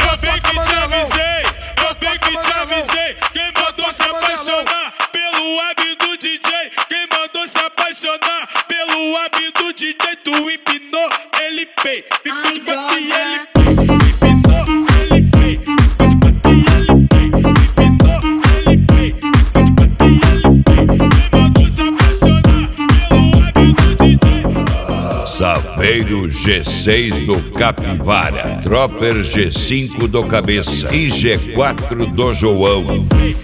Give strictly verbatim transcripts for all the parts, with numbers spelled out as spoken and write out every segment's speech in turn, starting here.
Eu bem que te avisei, eu bem que te avisei. Quem mandou se apaixonar pelo hábito do D J? Quem mandou se apaixonar pelo hábito do D J? Tu empinou, ele pei. Ficou de quatro e ele pei. Empinou, ele pei. Ficou de quatro e ele pei. Empinou, ele pei. Ficou de quatro e ele pei. Quem mandou se apaixonar pelo hábito do D J? Saveiro G seis do Capivara, Tropper G cinco do Cabeça e G quatro do João.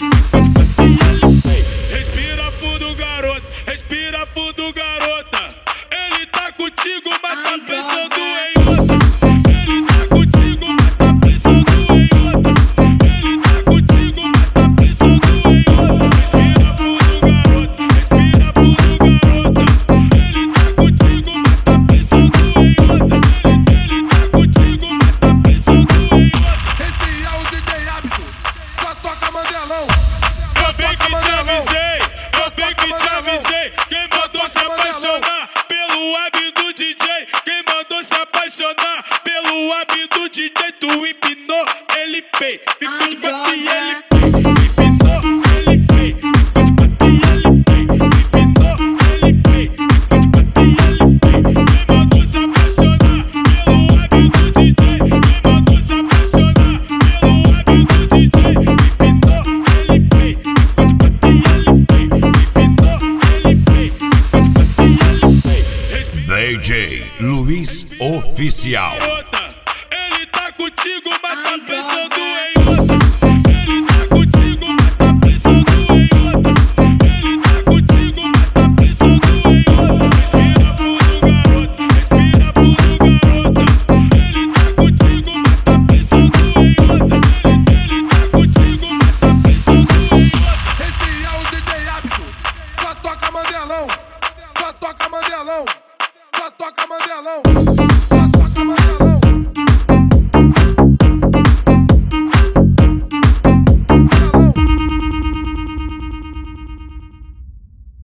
Respira fundo, garoto, respira fundo, garota. Ele tá contigo, mas tá pensando em outra. Ele tá contigo, mas tá pensando em outra. Ele tá contigo, mas tá pensando em outra. Respira fundo, garoto, respira fundo, garota. Ele tá contigo, mas tá pensando em outra. Ele, ele tá contigo, mas tá pensando em outra. Esse é o D J Hábito, só toca Mandelão. Eu bem que te avisei, eu bem que te avisei. Quem mandou se apaixonar pelo hábito do D J? Quem mandou se apaixonar pelo hábito do D J? Tu empinou, ele pei. Ficou de quatro e ele pei. Empinou, ele pei. Ficou de quatro e ele pei. Empinou, ele pei. Ficou de quatro e ele pei. Quem mandou se apaixonar pelo hábito do D J? Quem mandou se apaixonar pelo hábito do D J? Empinou, ele pei. Ficou de quatro e ele pei. Empinou, ele pei. Ficou de quatro e ele pei. D J Luiz Oficial. Respira